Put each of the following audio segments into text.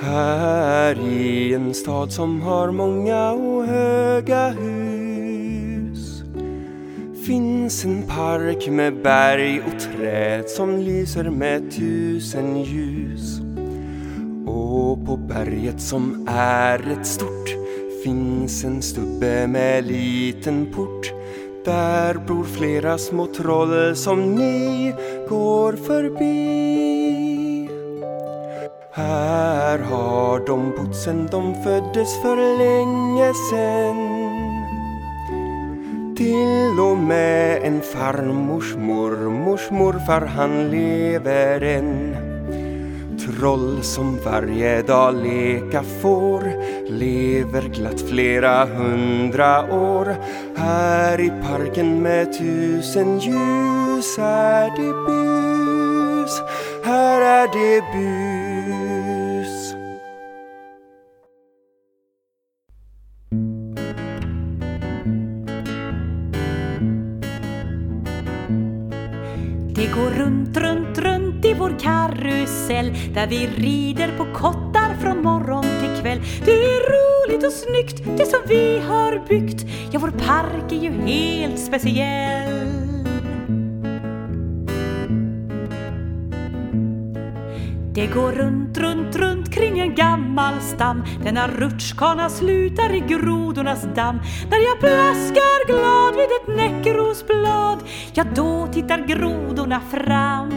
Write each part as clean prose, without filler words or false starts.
Här i en stad som har många och höga hus finns en park med berg och träd som lyser med 1000 ljus. Och på berget som är rätt stort finns en stubbe med liten port. Där bor flera små troll som ni går förbi. Här har de bott sen de föddes för länge sen. Till och med en farmors mormors morfar, han lever än. Troll som varje dag leka får lever glatt flera 100 år. Här i parken med 1000 ljus är det bus, här är det bus. Det går runt, runt, runt i vår karusell där vi rider på kottar från morgon till kväll. Det är roligt och snyggt, det som vi har byggt. Ja, vår park är ju helt speciell. Det går runt, runt, runt kring en gammal stam. Denna rutschkana slutar i grodornas damm. Där jag plaskar glad vid ett näckrosblad, ja, då tittar grodorna fram.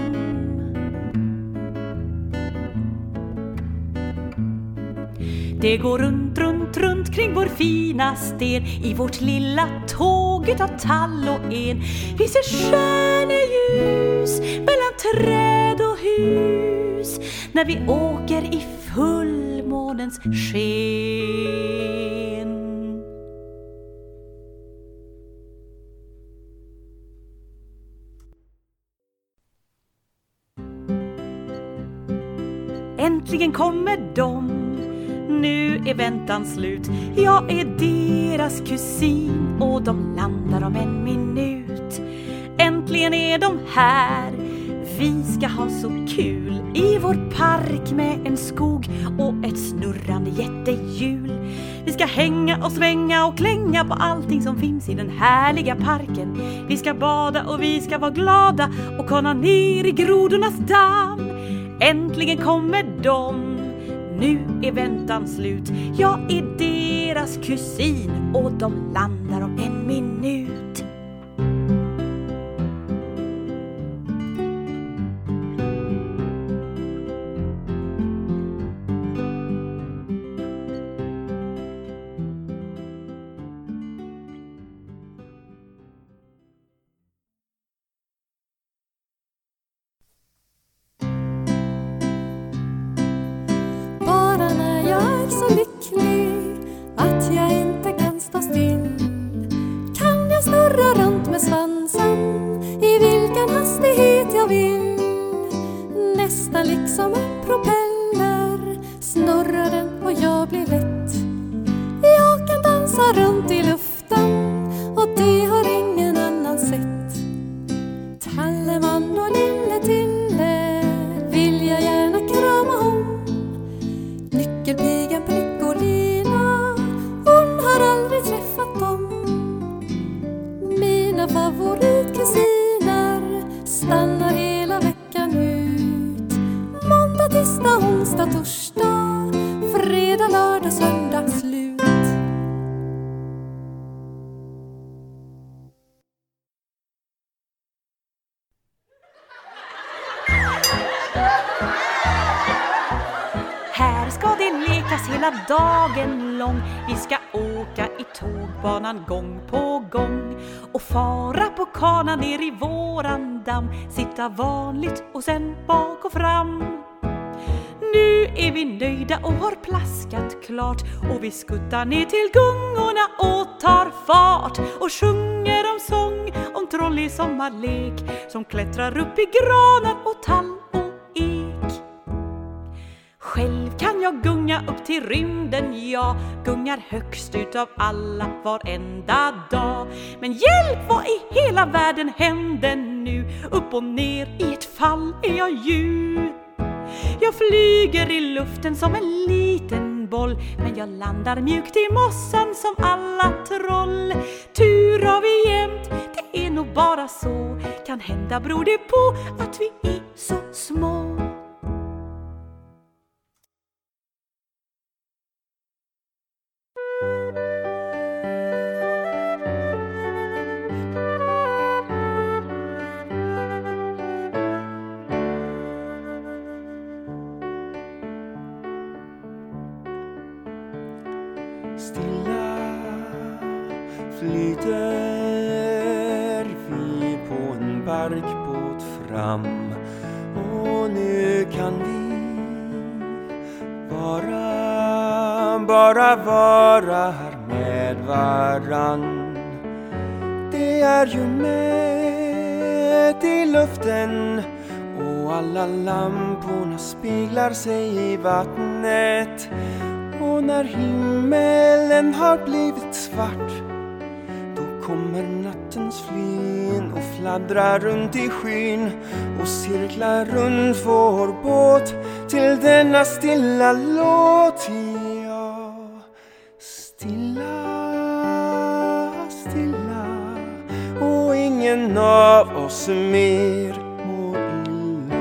Det går runt, runt, runt kring vår fina sten. I vårt lilla tåg utav tall och en. Vi ser stjärneljus mellan träd och hus när vi åker i fullmånens sken. Äntligen kommer de, nu är väntan slut. Jag är deras kusin och de landar om en minut. Äntligen är de här, vi ska ha så kul i vår park med en skog och ett snurrande jättehjul. Vi ska hänga och svänga och klänga på allting som finns i den härliga parken. Vi ska bada och vi ska vara glada och kolla ner i grodornas damm. Äntligen kommer de, nu är väntan slut. Jag är deras kusin och de landar om en minut. Dagen lång, vi ska åka i tågbanan gång på gång och fara på kanan ner i våran damm, sitta vanligt och sen bak och fram. Nu är vi nöjda och har plaskat klart och vi skuttar ner till gungorna och tar fart och sjunger om sång om troll i sommarlek som klättrar upp i granar och tall och ek. Själv kan jag gunga upp till rymden, jag gungar högst utav alla varenda dag. Men hjälp, vad i hela världen händer nu? Upp och ner i ett fall är jag ju. Jag flyger i luften som en liten boll, men jag landar mjukt i mossan som alla troll. Tur har vi jämt, det är nog bara så. Kan hända beror det på att vi är så små. Stilla flyter vi på en barkbåt fram, och nu kan vi bara vara här med varann. Det är ju mätt i luften och alla lamporna speglar sig i vattnet. Och när himmelen har blivit svart, då kommer nattens flin och fladdrar runt i skyn och cirklar runt vår båt till denna stilla låt. Ja, stilla, stilla, och ingen av oss mer mår illa.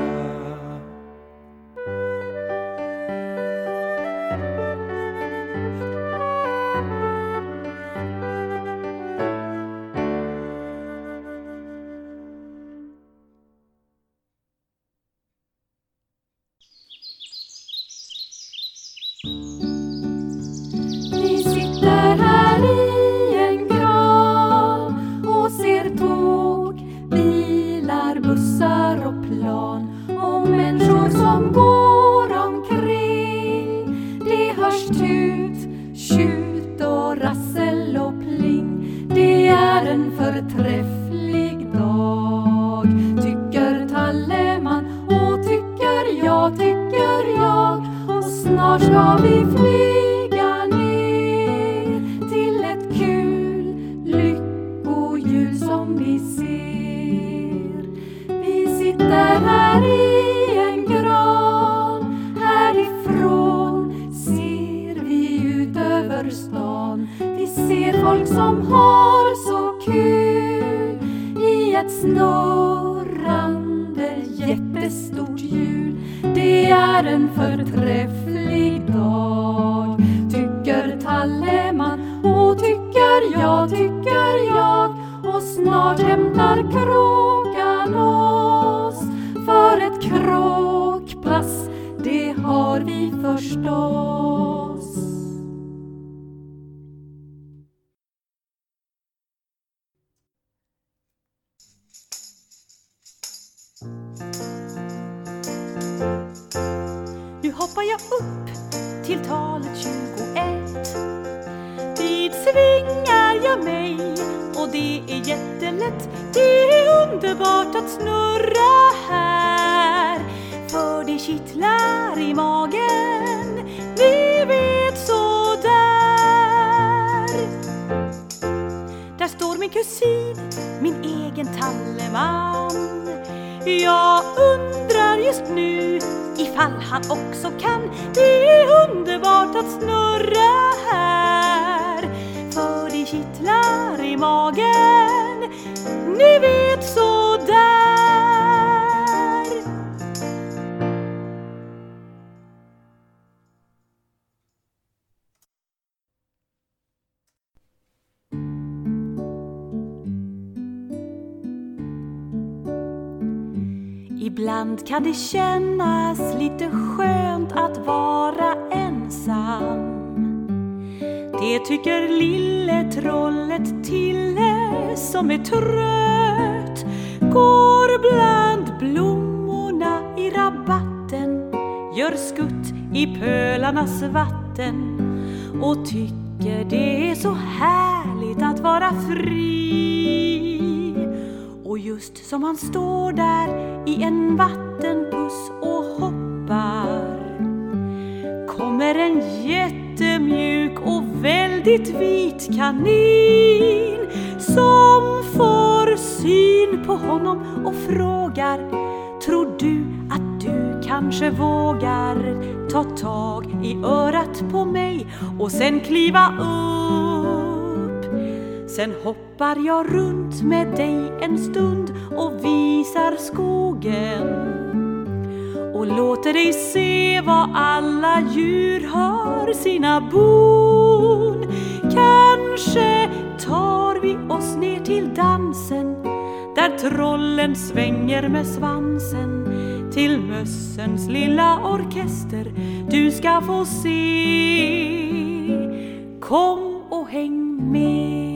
Vi sitter här i en gran och ser tåg, bilar, bussar och plan och människor som går omkring. Det hörs tut, tjut och rassel och pling. Det är en förträfflig dag, tycker Talleman och tycker jag. Och snart ska vi flyga ner till ett kul lyckohjul som vi ser. Vi sitter här i en gran, härifrån ser vi ut över stan. Vi ser folk som har så kul i ett snurrande jättestort hjul. Det är en förträfflig dag, tycker Talleman och tycker jag. Och snart hämtar kråkan oss för ett kråkpass, det har vi förstås. Nu hoppar jag upp till talet 21. Dit svingar jag mig och det är jättelätt. Det är underbart att snurra här, för det kittlar i magen, ni vet så där. Där står min kusin, min egen Talleman. Jag undrar just nu ifall han också kan. Det är underbart att snurra här, för det kittlar i magen, ni vet så där. Ibland kan det kännas lite skönt att vara ensam. Det tycker lille trollet Tille som är trött. Går bland blommorna i rabatten, gör skutt i pölarnas vatten och tycker det är så härligt att vara fri. Och just som han står där i en vattenpuss och hoppar, kommer en jättemjuk och väldigt vit kanin som får syn på honom och frågar: tror du att du kan kanske vågar ta tag i örat på mig och sen kliva upp. Sen hoppar jag runt med dig en stund och visar skogen och låter dig se var alla djur har sina bon. Kanske tar vi oss ner till dansen där trollen svänger med svansen, till mössens lilla orkester du ska få se. Kom och häng med.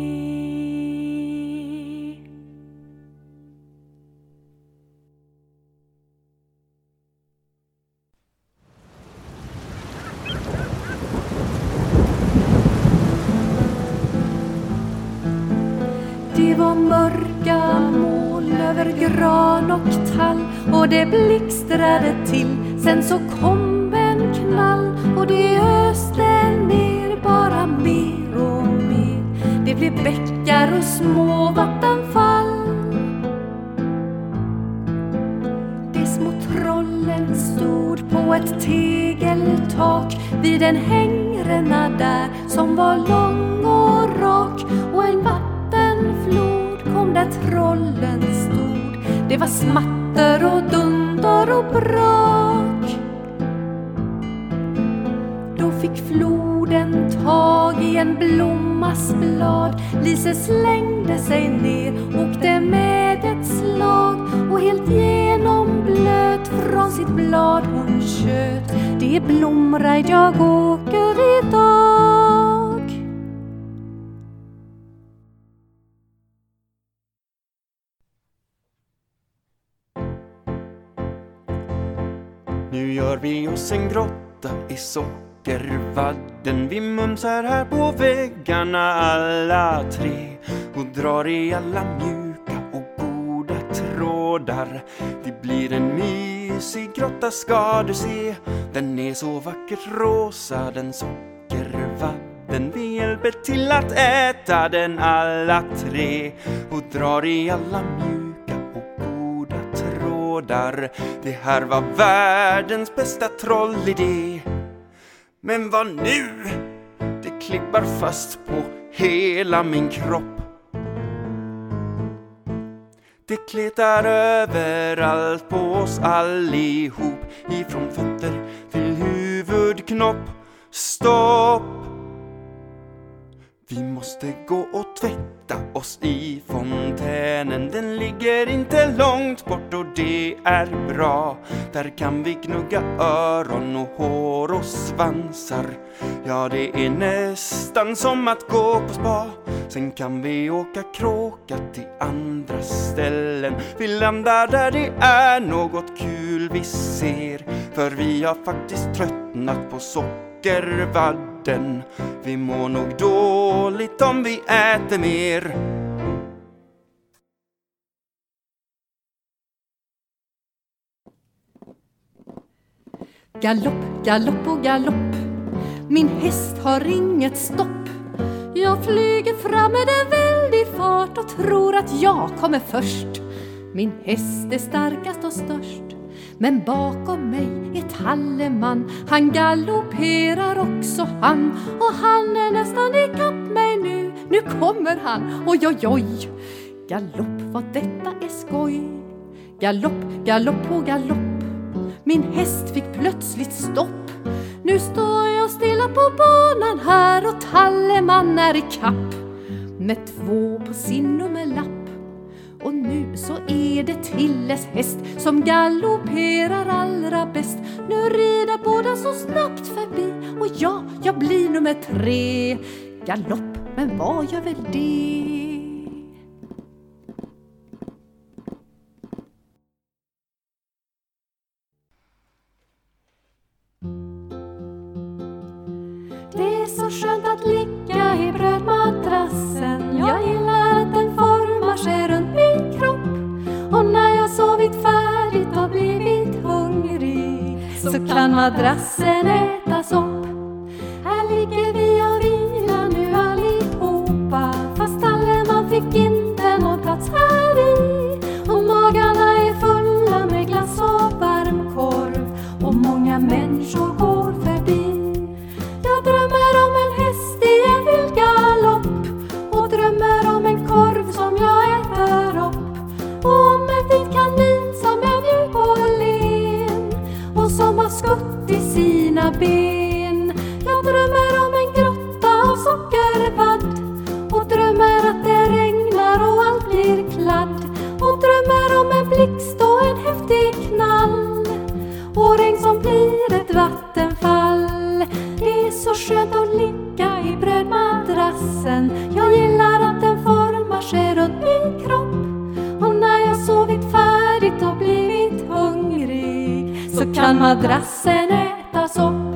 Det var mörka moln över gran och tall och det blixtrade till. Sen så kom en knall och det öste ner bara mer och mer. Det blev bäckar och små vattenfall. De små trollen stod på ett tegeltak vid en hängränna där som var lång och rak, och en vattenflod kom där trollen stod. Det var smatter och dunder och brak. Då fick floden tag i en blommas blad. Lise slängde sig ner, åkte med ett slag och helt genomblöt från sitt blad hon tjöt. Det är blomrajd jag åker idag. Nu gör vi oss en grotta i sockervadden. Vi mumsar här på väggarna alla tre och drar i alla mjuka och goda trådar. Det blir en mysig grotta ska du se. Den är så vackert rosa, den sockervadden. Vi hjälper till att äta den alla tre och drar i alla mjuka och goda trådar. Det här var världens bästa trollidé. Men vad nu? Det klibbar fast på hela min kropp. Det kletar överallt på oss allihop, ifrån fötter till huvudknopp. Stopp! Vi måste gå och tvätta oss i fontänen. Den ligger inte långt bort och det är bra. Där kan vi gnugga öron och hår och svansar. Ja, det är nästan som att gå på spa. Sen kan vi åka kråka till andra ställen. Vi landar där det är något kul vi ser. För vi har faktiskt tröttnat på sockervadden. Vi mår nog dåligt om vi äter mer. Galopp, galopp och galopp. Min häst har inget stopp. Jag flyger fram med en väldig fart och tror att jag kommer först. Min häst är starkast och störst. Men bakom mig är Talleman. Han galopperar också han. Och han är nästan ikapp mig nu. Nu kommer han, oj oj oj. Galopp, vad detta är skoj. Galopp, galopp och galopp. Min häst fick plötsligt stopp. Nu står jag stilla på banan här och Talleman är i kapp med 2 på sin nummerlapp. Och nu så är det Tilles häst som galopperar allra bäst. Nu rider båda så snabbt förbi och jag blir nummer 3. Galopp, men vad gör väl det? Det är så skönt att ligga i brödmadrassen. Jag gillar att den formar sig runt min kropp. Och när jag sovit färdigt och blivit hungrig så kan madrassen ätas upp. Här ligger vi och vilar nu allihopa, fast Talleman fick inte någon plats här i. Och magarna är fulla med glass och varm korv. häftig knall och regn som blir ett vattenfall. Det är så skönt att ligga i brödmadrassen. Jag gillar att den formar sig runt min kropp. Och när jag sovit färdigt och blivit hungrig så kan madrassen ätas upp.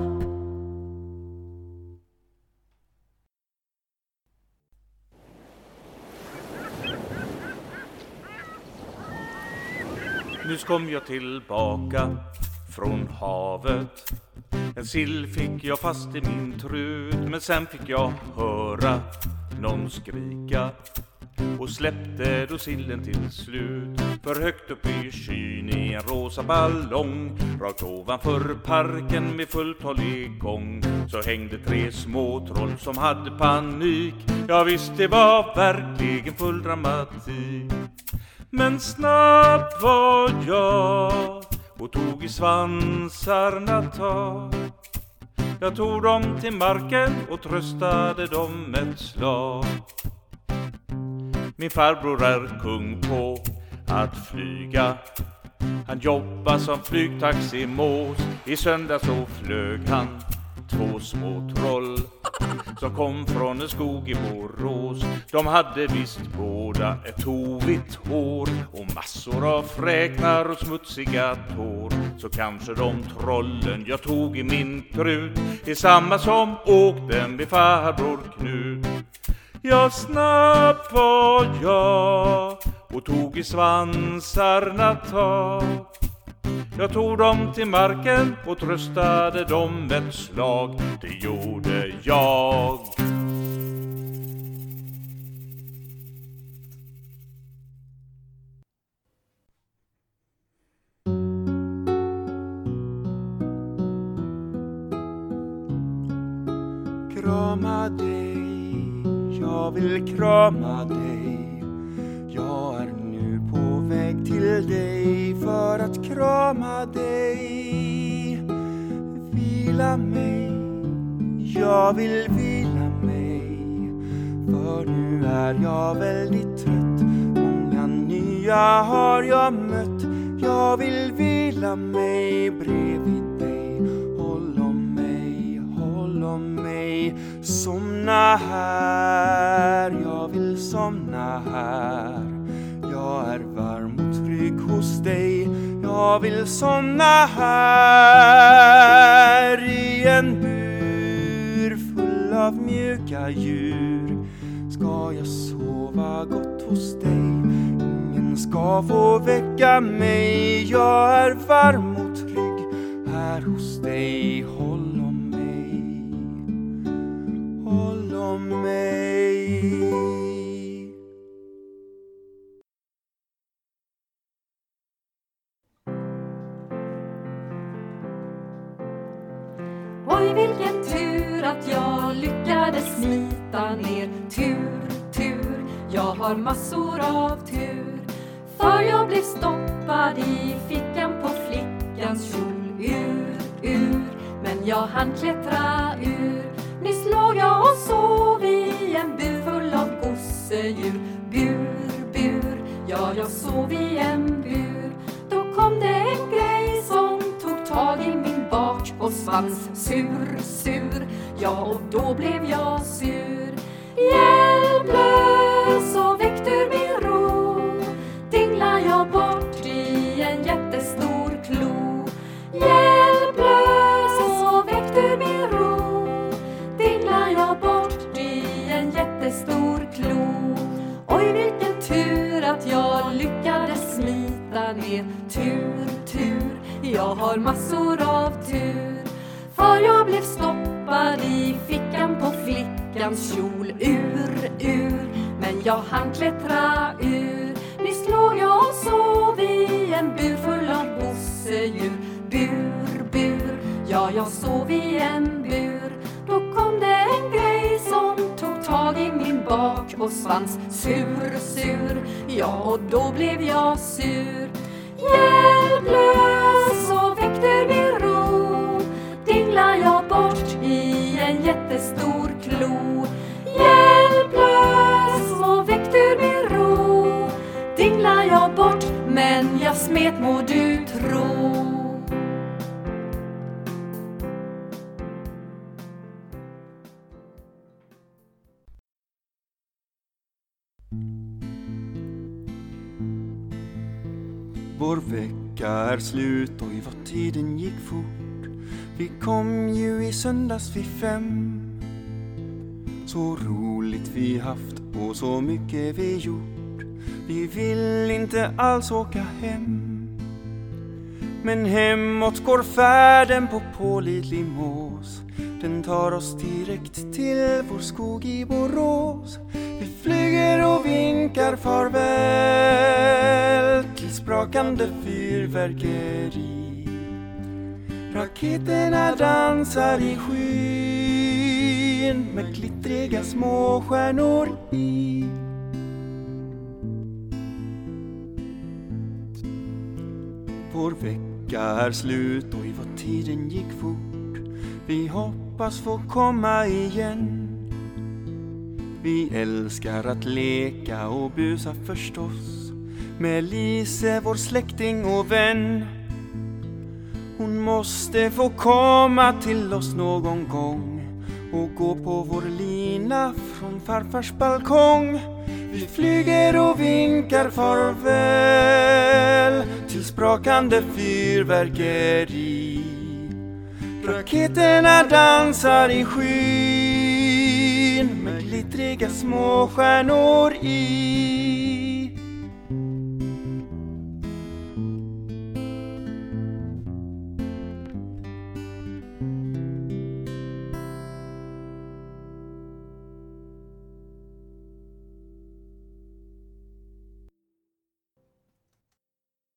Nu kom jag tillbaka från havet. En sill fick jag fast i min trut. Men sen fick jag höra någon skrika och släppte då sillen till slut. För högt upp i skyn i en rosa ballong, rakt ovanför parken med fulltalig gång, så hängde 3 små troll som hade panik. Ja visst, det var verkligen full dramatik. Men snabbt var jag och tog i svansarna tag. Jag tog dem till marken och tröstade dem ett slag. Min farbror är kung på att flyga. Han jobbar som flygtaximås. I söndag så flög han 2 små troll som kom från en skog i Borås. De hade visst båda ett tovigt hår och massor av fräknar och smutsiga tår. Så kanske de trollen jag tog i min trut är samma som åkte med farbror Knut. Ja, snabbt var jag och tog i svansarna tag. Jag tog dem till marken och tröstade dem ett slag. Det gjorde jag. Krama dig, jag vill krama dig. Jag är nu på väg till dig för att krama dig. Vila mig, jag vill vila mig. För nu är jag väldigt trött. Många nya har jag mött. Jag vill vila mig bredvid dig. Håll om mig. Somna här, jag vill somna här. Jag är varm och trygg hos dig. Jag vill somna här i en bur full av mjuka djur. Ska jag sova gott hos dig? Ingen ska få väcka mig. Jag är varm och trygg här hos dig. Håll om mig. Oj, vilken tur att jag lyckades smita ner. Tur, jag har massor av tur. För jag blev stoppad i fickan på flickans kjol. Ur, men jag hann klättra ur. Nyss låg jag och sov i en bur full av gosedjur. Bur, ja, jag sov i en bur. Då kom det en grej som tog tag i min bak och svans. Sur, ja, och då blev jag sur. Hjälplös och väckt ur min ro dinglar jag bort i en jättestor klo. Hjälplös och väckt ur min ro dinglar jag bort i en jättestor klo. Oj, vilken tur att jag lyckades smita ner. Tur, jag har massor av tur. För jag blev stoppad i fickan på flickans kjol. Ur, men jag hann klättra ur. Nyss låg jag och sov i en bur full av gosedjur. Bur, ja, jag sov i en bur. Då kom det en grej som tog tag i min bak och svans. Sur, ja, och då blev jag sur. Hjälplös och väckt ur min ro dinglar jag bort i en jättestor klo. Hjälplös och väckt ur min ro dinglar jag bort, men jag smet må du tro. Vår vecka är slut, oj vad tiden gick fort. Vi kom ju i söndags vid 5. Så roligt vi haft och så mycket vi gjort. Vi vill inte alls åka hem. Men hemåt går färden på pålitlig mås. Den tar oss direkt till vår skog i Borås. Vi flyger och vinkar farväl till sprakande fyrverkeri. Raketerna dansar i skyn med glittriga små stjärnor i. Vår vecka är slut, oj vad tiden gick fort. Vi hoppas få komma igen. Vi älskar att leka och busa förstås med Lise, vår släkting och vän. Hon måste få komma till oss någon gång och gå på vår lina från farfars balkong. Vi flyger och vinkar farväl till sprakande fyrverkeri. Raketerna dansar i skyn med glittriga små stjärnor i.